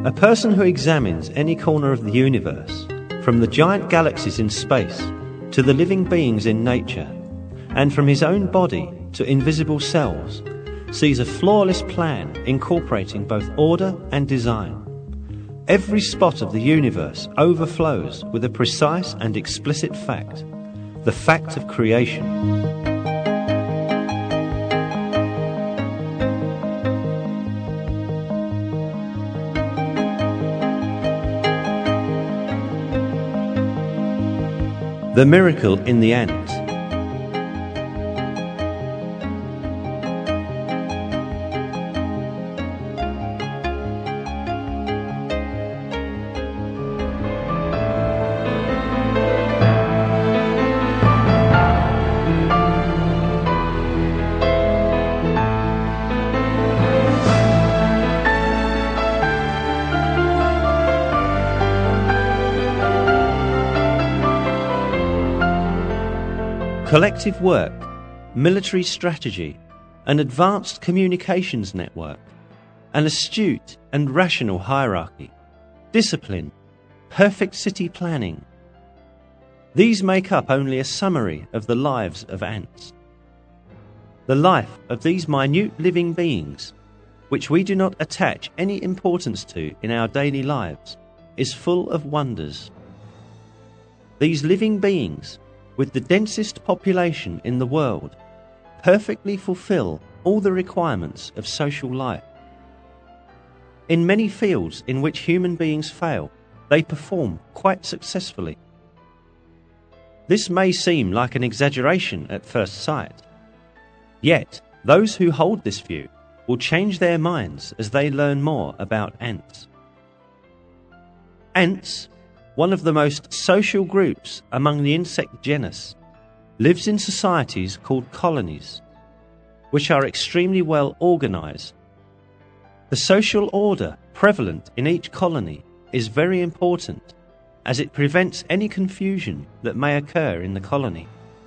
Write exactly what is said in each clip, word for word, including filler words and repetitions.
A person who examines any corner of the universe, from the giant galaxies in space to the living beings in nature, and from his own body to invisible cells, sees a flawless plan incorporating both order and design. Every spot of the universe overflows with a precise and explicit fact, the fact of creation. The miracle in the ant. Collective work, military strategy, an advanced communications network, an astute and rational hierarchy, discipline, perfect city planning. These make up only a summary of the lives of ants. The life of these minute living beings, which we do not attach any importance to in our daily lives, is full of wonders. These living beings, with the densest population in the world, perfectly fulfill all the requirements of social life. In many fields in which human beings fail, they perform quite successfully. This may seem like an exaggeration at first sight. Yet, those who hold this view will change their minds as they learn more about ants. Ants, one of the most social groups among the insect genus, lives in societies called colonies, which are extremely well organized. The social order prevalent in each colony is very important, as it prevents any confusion that may occur in the colony.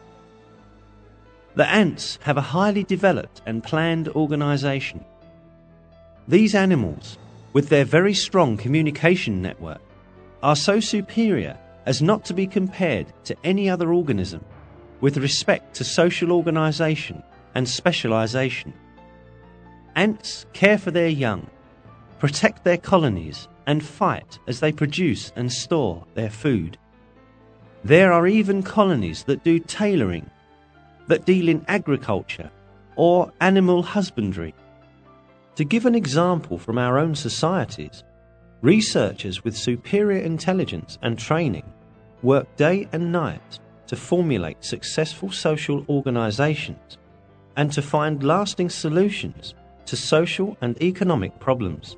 The ants have a highly developed and planned organization. These animals, with their very strong communication network, are so superior as not to be compared to any other organism with respect to social organization and specialization. Ants care for their young, protect their colonies, and fight as they produce and store their food. There are even colonies that do tailoring, that deal in agriculture or animal husbandry. To give an example from our own societies, researchers with superior intelligence and training work day and night to formulate successful social organizations and to find lasting solutions to social and economic problems.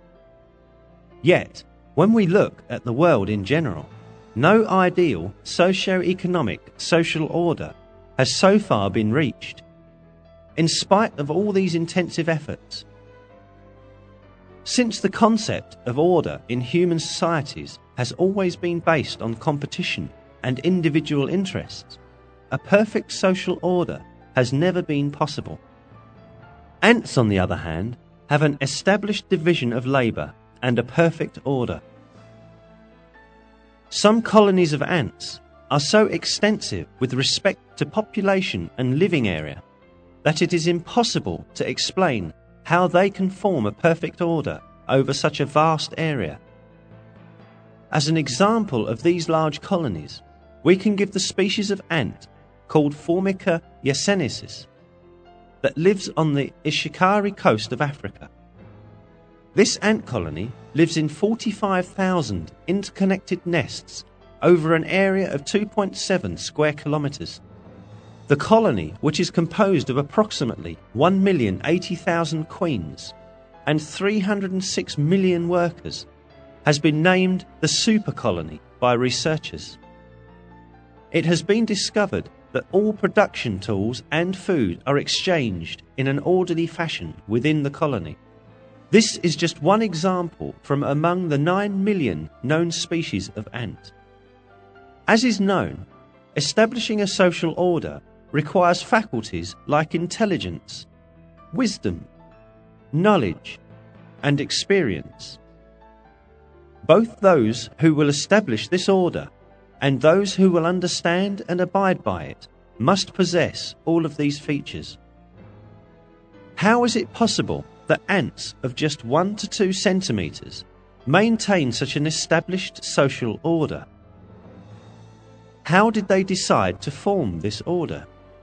Yet, when we look at the world in general, no ideal socio-economic social order has so far been reached, in spite of all these intensive efforts. Since the concept of order in human societies has always been based on competition and individual interests, a perfect social order has never been possible. Ants, on the other hand, have an established division of labour and a perfect order. Some colonies of ants are so extensive with respect to population and living area that it is impossible to explain how they can form a perfect order over such a vast area. As an example of these large colonies, we can give the species of ant called Formica yesenensis that lives on the Ishikari coast of Africa. This ant colony lives in forty-five thousand interconnected nests over an area of two point seven square kilometres. The colony, which is composed of approximately one million eighty thousand queens and three hundred six million workers, has been named the super colony by researchers. It has been discovered that all production tools and food are exchanged in an orderly fashion within the colony. This is just one example from among the nine million known species of ant. As is known, establishing a social order requires faculties like intelligence, wisdom, knowledge, and experience. Both those who will establish this order and those who will understand and abide by it must possess all of these features. How is it possible that ants of just one to two centimeters maintain such an established social order? How did they decide to form this order?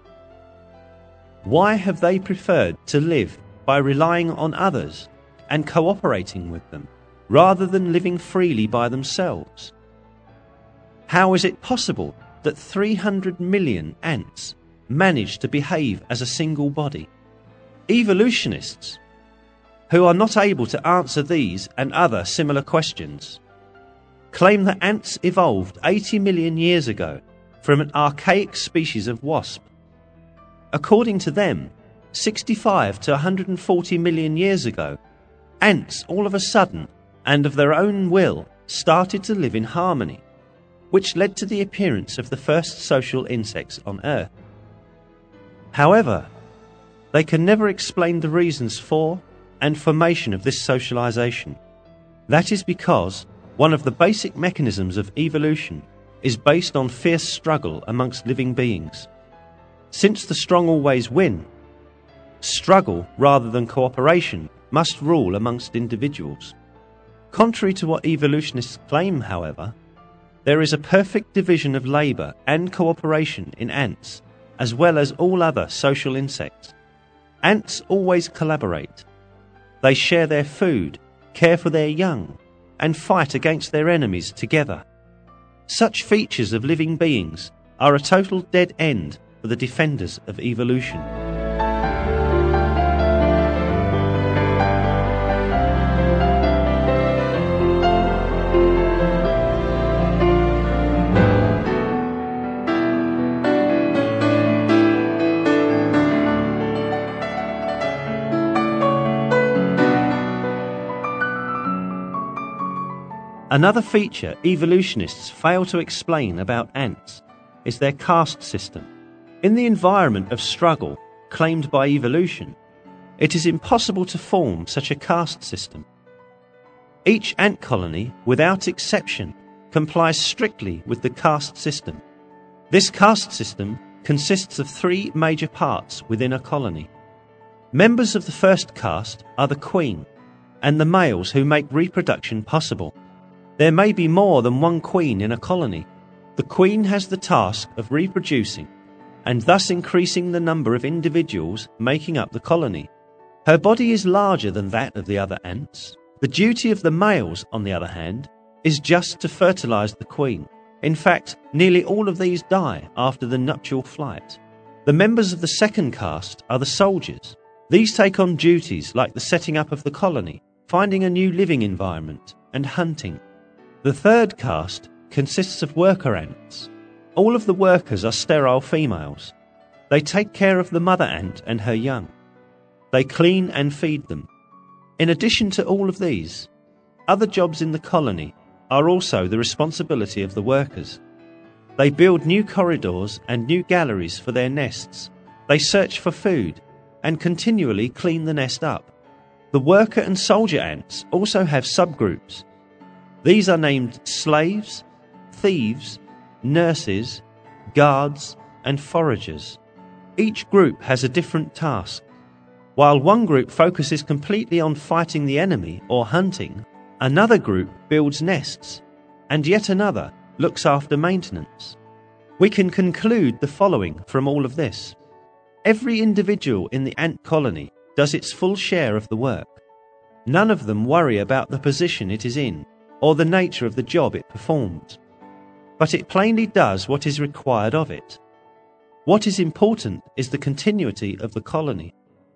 Why have they preferred to live by relying on others and cooperating with them, rather than living freely by themselves? How is it possible that three hundred million ants manage to behave as a single body? Evolutionists, who are not able to answer these and other similar questions, claim that ants evolved eighty million years ago from an archaic species of wasp. According to them, sixty-five to one hundred forty million years ago, ants all of a sudden and of their own will started to live in harmony, which led to the appearance of the first social insects on Earth. However, they can never explain the reasons for and formation of this socialization. That is because one of the basic mechanisms of evolution is based on fierce struggle amongst living beings. Since the strong always win, struggle rather than cooperation must rule amongst individuals. Contrary to what evolutionists claim, however, there is a perfect division of labour and cooperation in ants, as well as all other social insects. Ants always collaborate. They share their food, care for their young, and fight against their enemies together. Such features of living beings are a total dead end for the defenders of evolution. Another feature evolutionists fail to explain about ants is their caste system. In the environment of struggle claimed by evolution, it is impossible to form such a caste system. Each ant colony, without exception, complies strictly with the caste system. This caste system consists of three major parts within a colony. Members of the first caste are the queen and the males who make reproduction possible. There may be more than one queen in a colony. The queen has the task of reproducing and thus increasing the number of individuals making up the colony. Her body is larger than that of the other ants. The duty of the males, on the other hand, is just to fertilize the queen. In fact, nearly all of these die after the nuptial flight. The members of the second caste are the soldiers. These take on duties like the setting up of the colony, finding a new living environment, and hunting. The third caste consists of worker ants. All of the workers are sterile females. They take care of the mother ant and her young. They clean and feed them. In addition to all of these, other jobs in the colony are also the responsibility of the workers. They build new corridors and new galleries for their nests. They search for food and continually clean the nest up. The worker and soldier ants also have subgroups. These are named slaves, thieves, nurses, guards, and foragers. Each group has a different task. While one group focuses completely on fighting the enemy or hunting, another group builds nests, and yet another looks after maintenance. We can conclude the following from all of this. Every individual in the ant colony does its full share of the work. None of them worry about the position it is in or the nature of the job it performs, but it plainly does what is required of it. What is important is the continuity of the colony.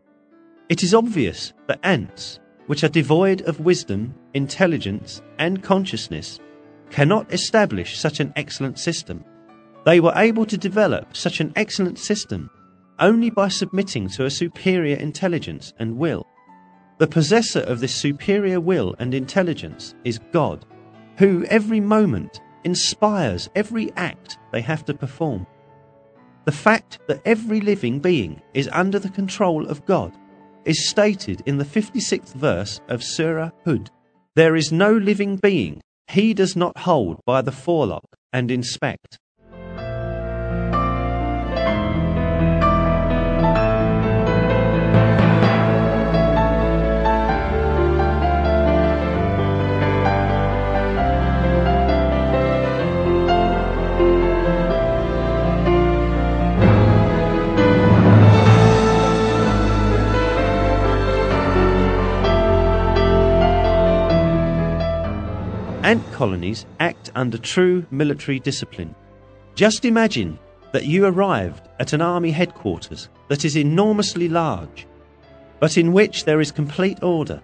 It is obvious that ants, which are devoid of wisdom, intelligence, and consciousness, cannot establish such an excellent system. They were able to develop such an excellent system only by submitting to a superior intelligence and will. The possessor of this superior will and intelligence is God, who every moment inspires every act they have to perform. The fact that every living being is under the control of God is stated in the fifty-sixth verse of Surah Hud. There is no living being he does not hold by the forelock and inspect. Ant colonies act under true military discipline. Just imagine that you arrived at an army headquarters that is enormously large, but in which there is complete order.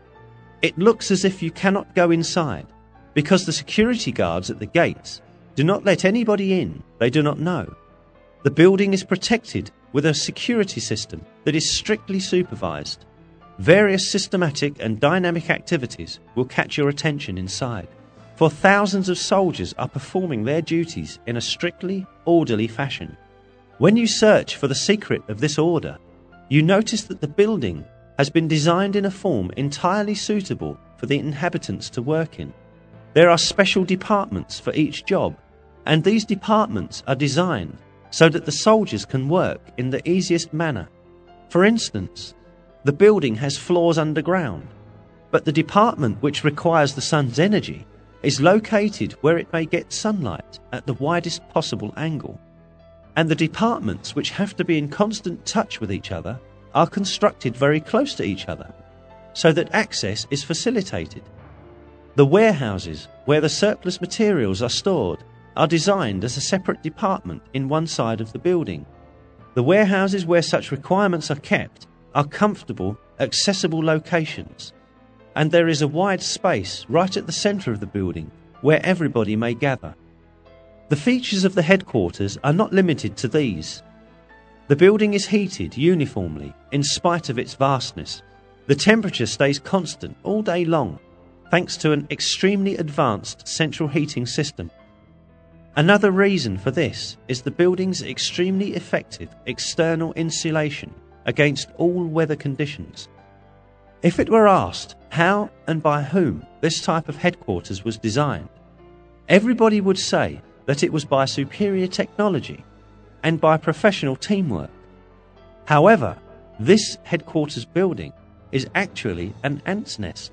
It looks as if you cannot go inside because the security guards at the gates do not let anybody in they do not know. The building is protected with a security system that is strictly supervised. Various systematic and dynamic activities will catch your attention inside, for thousands of soldiers are performing their duties in a strictly orderly fashion. When you search for the secret of this order, you notice that the building has been designed in a form entirely suitable for the inhabitants to work in. There are special departments for each job, and these departments are designed so that the soldiers can work in the easiest manner. For instance, the building has floors underground, but the department which requires the sun's energy is located where it may get sunlight at the widest possible angle. And the departments which have to be in constant touch with each other are constructed very close to each other, so that access is facilitated. The warehouses where the surplus materials are stored are designed as a separate department in one side of the building. The warehouses where such requirements are kept are comfortable, accessible locations, and there is a wide space right at the centre of the building where everybody may gather. The features of the headquarters are not limited to these. The building is heated uniformly in spite of its vastness. The temperature stays constant all day long thanks to an extremely advanced central heating system. Another reason for this is the building's extremely effective external insulation against all weather conditions. If it were asked how and by whom this type of headquarters was designed, everybody would say that it was by superior technology and by professional teamwork. However, this headquarters building is actually an ant's nest.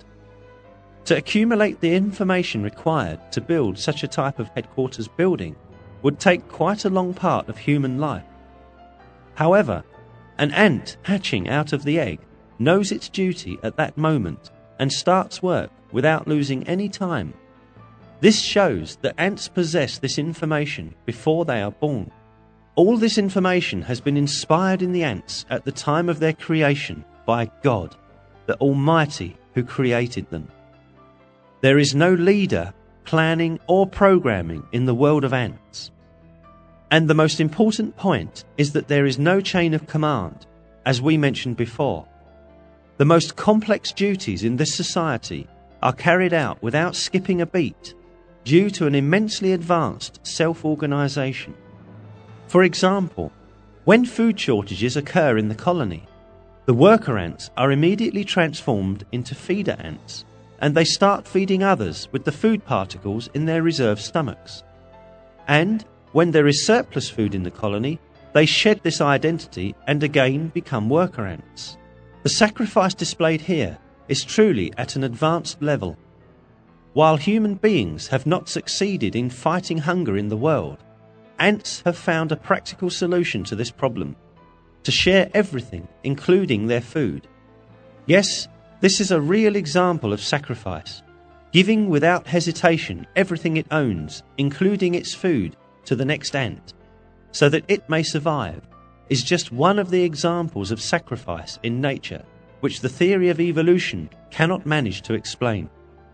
To accumulate the information required to build such a type of headquarters building would take quite a long part of human life. However, an ant hatching out of the egg knows its duty at that moment and starts work without losing any time. This shows that ants possess this information before they are born. All this information has been inspired in the ants at the time of their creation by God, the Almighty who created them. There is no leader, planning or programming in the world of ants. And the most important point is that there is no chain of command, as we mentioned before. The most complex duties in this society are carried out without skipping a beat due to an immensely advanced self-organisation. For example, when food shortages occur in the colony, the worker ants are immediately transformed into feeder ants, and they start feeding others with the food particles in their reserve stomachs. And when there is surplus food in the colony, they shed this identity and again become worker ants. The sacrifice displayed here is truly at an advanced level. While human beings have not succeeded in fighting hunger in the world, ants have found a practical solution to this problem: to share everything, including their food. Yes, this is a real example of sacrifice, giving without hesitation everything it owns, including its food, to the next ant, so that it may survive, is just one of the examples of sacrifice in nature which the theory of evolution cannot manage to explain.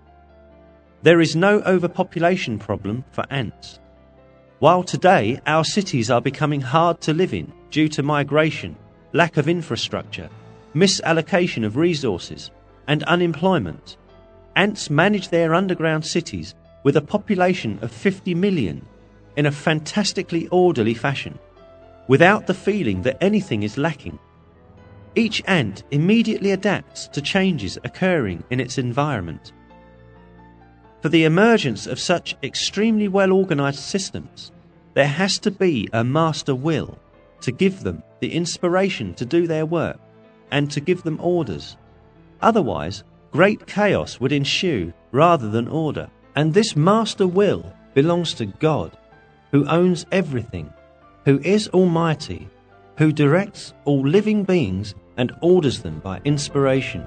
There is no overpopulation problem for ants. While today our cities are becoming hard to live in due to migration, lack of infrastructure, misallocation of resources, and unemployment, ants manage their underground cities with a population of fifty million in a fantastically orderly fashion, without the feeling that anything is lacking. Each ant immediately adapts to changes occurring in its environment. For the emergence of such extremely well-organized systems, there has to be a master will to give them the inspiration to do their work and to give them orders. Otherwise, great chaos would ensue rather than order. And this master will belongs to God, who owns everything, who is almighty, who directs all living beings and orders them by inspiration.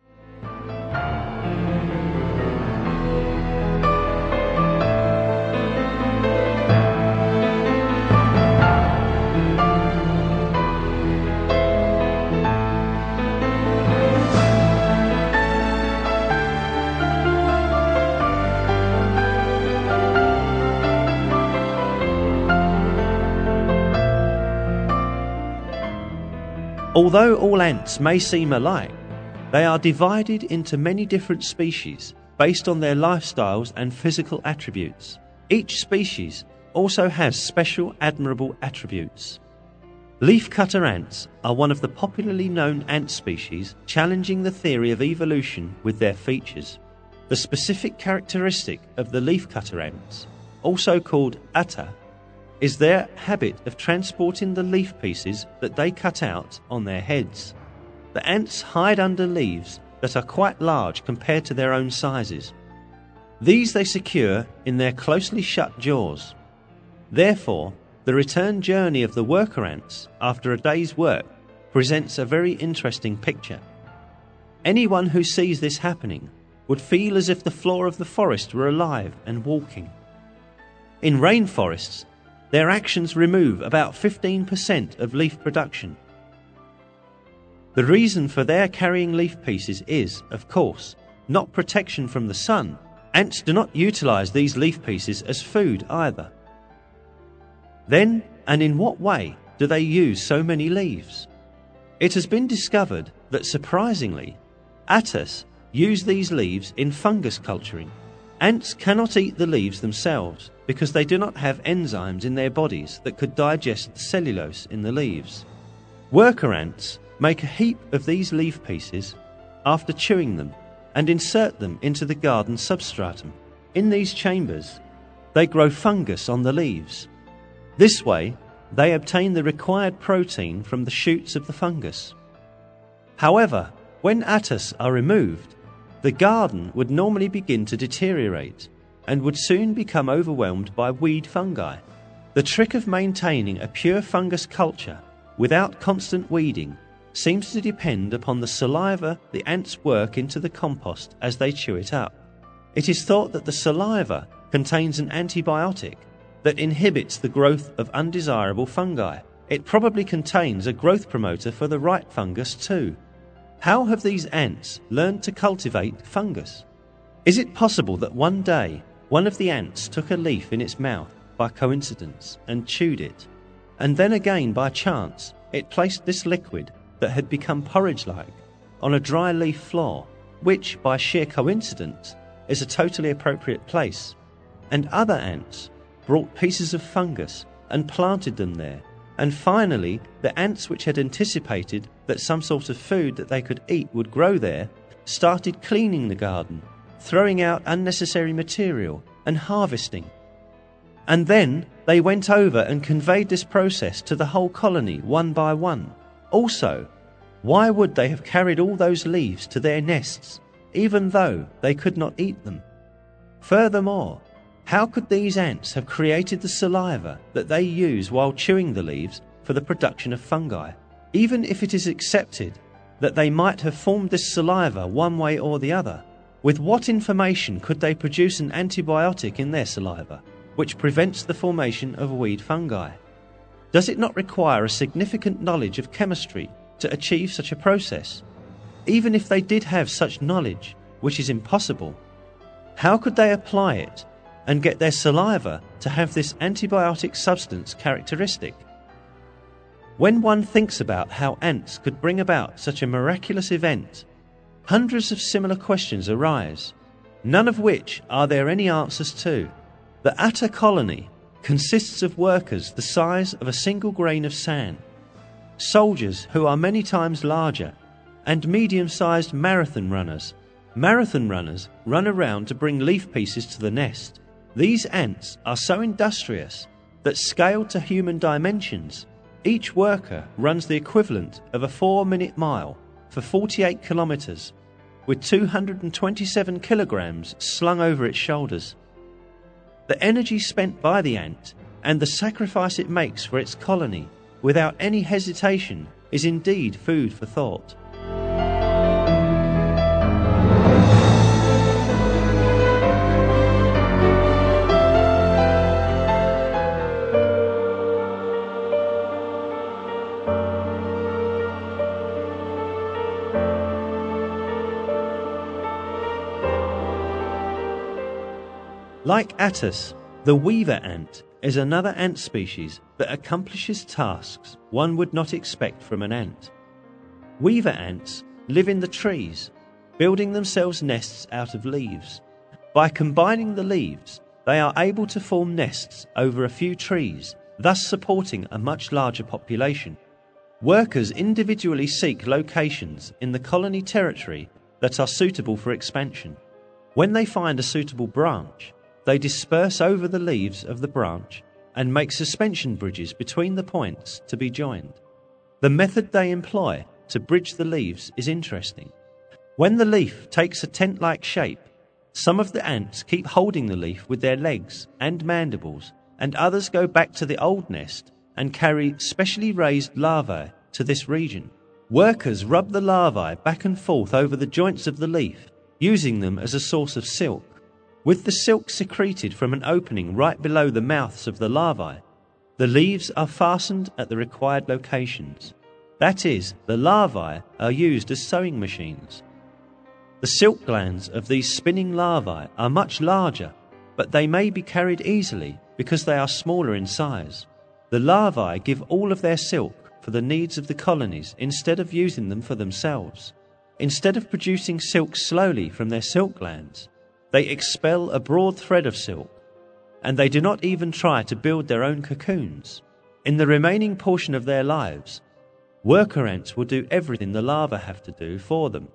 Although all ants may seem alike, they are divided into many different species based on their lifestyles and physical attributes. Each species also has special admirable attributes. Leafcutter ants are one of the popularly known ant species challenging the theory of evolution with their features. The specific characteristic of the leafcutter ants, also called atta, is their habit of transporting the leaf pieces that they cut out on their heads. The ants hide under leaves that are quite large compared to their own sizes. These they secure in their closely shut jaws. Therefore, the return journey of the worker ants after a day's work presents a very interesting picture. Anyone who sees this happening would feel as if the floor of the forest were alive and walking. In rainforests, their actions remove about fifteen percent of leaf production. The reason for their carrying leaf pieces is, of course, not protection from the sun. Ants do not utilize these leaf pieces as food either. Then, and in what way, do they use so many leaves? It has been discovered that, surprisingly, attas use these leaves in fungus culturing. Ants cannot eat the leaves themselves because they do not have enzymes in their bodies that could digest the cellulose in the leaves. Worker ants make a heap of these leaf pieces after chewing them and insert them into the garden substratum. In these chambers, they grow fungus on the leaves. This way, they obtain the required protein from the shoots of the fungus. However, when attas are removed, the garden would normally begin to deteriorate and would soon become overwhelmed by weed fungi. The trick of maintaining a pure fungus culture without constant weeding seems to depend upon the saliva the ants work into the compost as they chew it up. It is thought that the saliva contains an antibiotic that inhibits the growth of undesirable fungi. It probably contains a growth promoter for the right fungus too. How have these ants learned to cultivate fungus? Is it possible that one day one of the ants took a leaf in its mouth by coincidence and chewed it, and then again by chance it placed this liquid that had become porridge-like on a dry leaf floor, which by sheer coincidence is a totally appropriate place, and other ants brought pieces of fungus and planted them there. And finally, the ants which had anticipated that some sort of food that they could eat would grow there started cleaning the garden, throwing out unnecessary material and harvesting. And then they went over and conveyed this process to the whole colony one by one. Also, why would they have carried all those leaves to their nests, even though they could not eat them? Furthermore, how could these ants have created the saliva that they use while chewing the leaves for the production of fungi? Even if it is accepted that they might have formed this saliva one way or the other, with what information could they produce an antibiotic in their saliva which prevents the formation of weed fungi? Does it not require a significant knowledge of chemistry to achieve such a process? Even if they did have such knowledge, which is impossible, how could they apply it and get their saliva to have this antibiotic substance characteristic? When one thinks about how ants could bring about such a miraculous event, hundreds of similar questions arise, none of which are there any answers to. The atta colony consists of workers the size of a single grain of sand, soldiers who are many times larger, and medium-sized marathon runners Marathon runners run around to bring leaf pieces to the nest. These ants are so industrious that, scaled to human dimensions, each worker runs the equivalent of a four-minute mile for forty-eight kilometers, with two hundred twenty-seven kilograms slung over its shoulders. The energy spent by the ant and the sacrifice it makes for its colony without any hesitation is indeed food for thought. Like Attus, the weaver ant is another ant species that accomplishes tasks one would not expect from an ant. Weaver ants live in the trees, building themselves nests out of leaves. By combining the leaves, they are able to form nests over a few trees, thus supporting a much larger population. Workers individually seek locations in the colony territory that are suitable for expansion. When they find a suitable branch, they disperse over the leaves of the branch and make suspension bridges between the points to be joined. The method they employ to bridge the leaves is interesting. When the leaf takes a tent-like shape, some of the ants keep holding the leaf with their legs and mandibles, and others go back to the old nest and carry specially raised larvae to this region. Workers rub the larvae back and forth over the joints of the leaf, using them as a source of silk. With the silk secreted from an opening right below the mouths of the larvae, the leaves are fastened at the required locations. That is, the larvae are used as sewing machines. The silk glands of these spinning larvae are much larger, but they may be carried easily because they are smaller in size. The larvae give all of their silk for the needs of the colonies instead of using them for themselves. Instead of producing silk slowly from their silk glands, they expel a broad thread of silk, and they do not even try to build their own cocoons. In the remaining portion of their lives, worker ants will do everything the larvae have to do for them.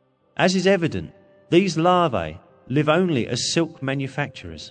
As is evident, these larvae live only as silk manufacturers.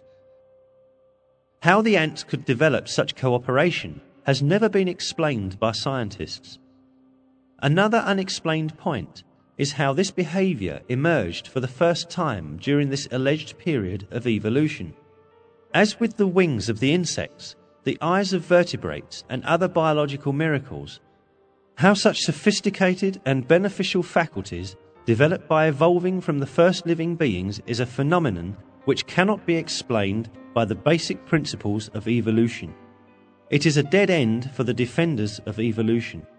How the ants could develop such cooperation has never been explained by scientists. Another unexplained point is how this behavior emerged for the first time during this alleged period of evolution. As with the wings of the insects, the eyes of vertebrates, and other biological miracles, how such sophisticated and beneficial faculties developed by evolving from the first living beings is a phenomenon which cannot be explained by the basic principles of evolution. It is a dead end for the defenders of evolution.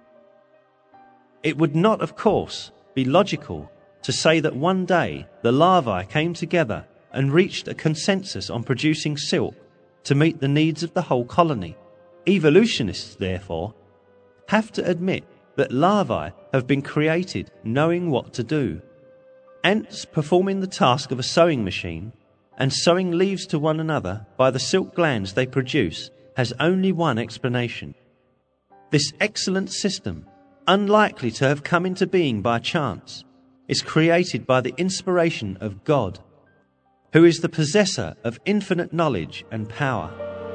It would not, of course, be logical to say that one day the larvae came together and reached a consensus on producing silk to meet the needs of the whole colony. Evolutionists, therefore, have to admit that larvae have been created knowing what to do. Ants performing the task of a sewing machine and sewing leaves to one another by the silk glands they produce has only one explanation. This excellent system, unlikely to have come into being by chance, is created by the inspiration of God, who is the possessor of infinite knowledge and power.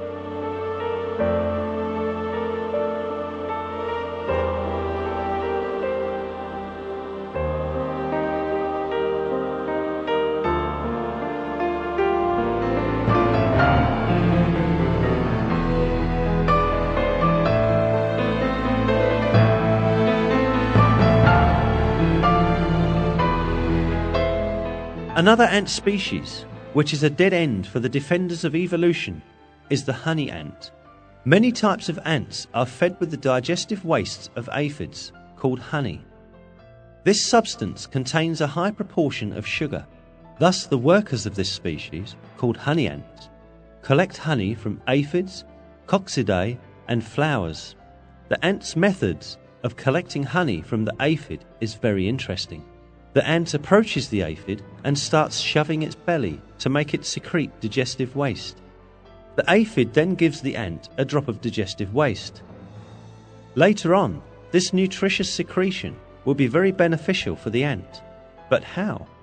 Another ant species, which is a dead end for the defenders of evolution, is the honey ant. Many types of ants are fed with the digestive wastes of aphids, called honey. This substance contains a high proportion of sugar. Thus, the workers of this species, called honey ants, collect honey from aphids, coccidae, and flowers. The ant's methods of collecting honey from the aphid is very interesting. The ant approaches the aphid and starts shoving its belly to make it secrete digestive waste. The aphid then gives the ant a drop of digestive waste. Later on, this nutritious secretion will be very beneficial for the ant. But how?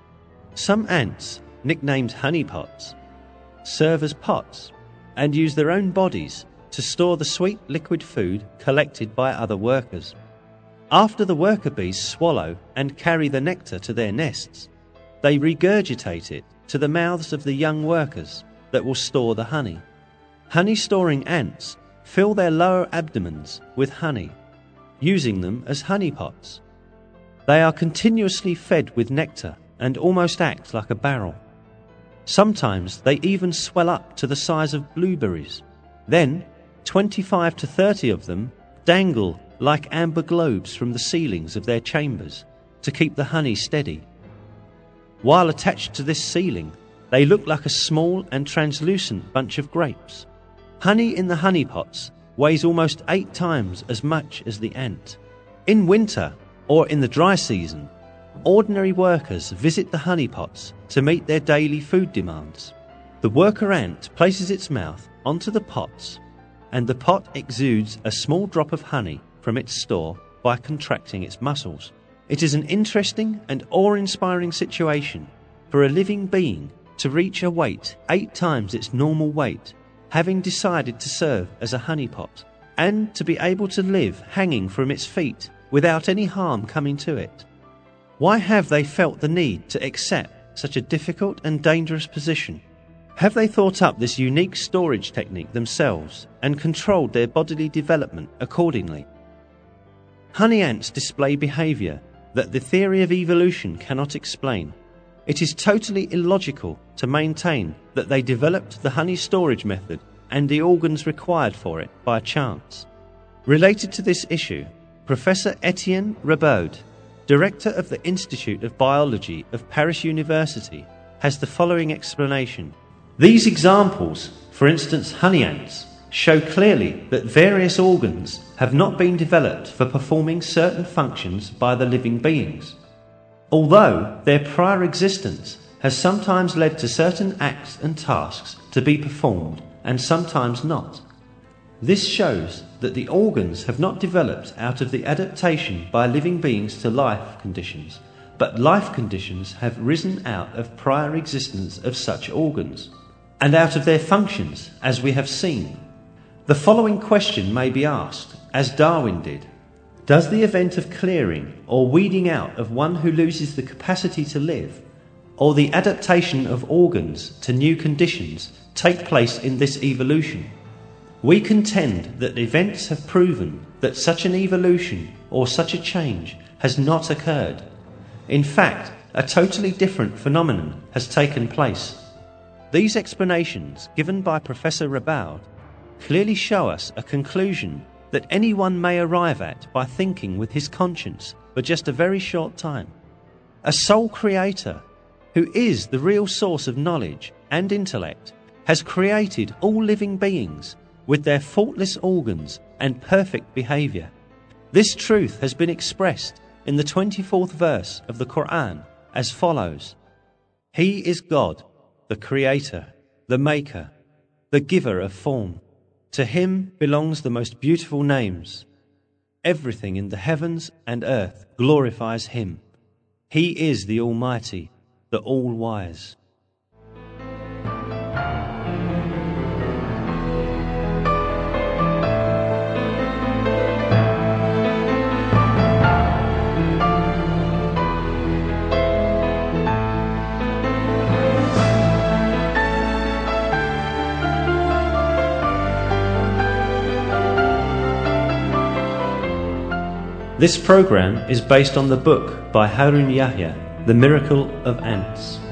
Some ants, nicknamed honeypots, serve as pots and use their own bodies to store the sweet liquid food collected by other workers. After the worker bees swallow and carry the nectar to their nests, they regurgitate it to the mouths of the young workers that will store the honey. Honey-storing ants fill their lower abdomens with honey, using them as honeypots. They are continuously fed with nectar and almost act like a barrel. Sometimes they even swell up to the size of blueberries. Then, twenty-five to thirty of them dangle like amber globes from the ceilings of their chambers to keep the honey steady. While attached to this ceiling, they look like a small and translucent bunch of grapes. Honey in the honeypots weighs almost eight times as much as the ant. In winter, or in the dry season, ordinary workers visit the honeypots to meet their daily food demands. The worker ant places its mouth onto the pots, and the pot exudes a small drop of honey from its store by contracting its muscles. It is an interesting and awe-inspiring situation for a living being to reach a weight eight times its normal weight, having decided to serve as a honeypot, and to be able to live hanging from its feet without any harm coming to it. Why have they felt the need to accept such a difficult and dangerous position? Have they thought up this unique storage technique themselves and controlled their bodily development accordingly? Honey ants display behaviour that the theory of evolution cannot explain. It is totally illogical to maintain that they developed the honey storage method and the organs required for it by chance. Related to this issue, Professor Etienne Rabaud, Director of the Institute of Biology of Paris University, has the following explanation. These examples, for instance honey ants, show clearly that various organs have not been developed for performing certain functions by the living beings, although their prior existence has sometimes led to certain acts and tasks to be performed and sometimes not. This shows that the organs have not developed out of the adaptation by living beings to life conditions, but life conditions have risen out of prior existence of such organs, and out of their functions, as we have seen. The following question may be asked, as Darwin did. Does the event of clearing or weeding out of one who loses the capacity to live, or the adaptation of organs to new conditions, take place in this evolution? We contend that events have proven that such an evolution or such a change has not occurred. In fact, a totally different phenomenon has taken place. These explanations given by Professor Rabaud clearly show us a conclusion that anyone may arrive at by thinking with his conscience for just a very short time. A sole creator, who is the real source of knowledge and intellect, has created all living beings with their faultless organs and perfect behaviour. This truth has been expressed in the twenty-fourth verse of the Quran as follows: He is God, the Creator, the Maker, the Giver of form. To Him belongs the most beautiful names. Everything in the heavens and earth glorifies Him. He is the Almighty, the All-Wise. This program is based on the book by Harun Yahya, The Miracle of Ants.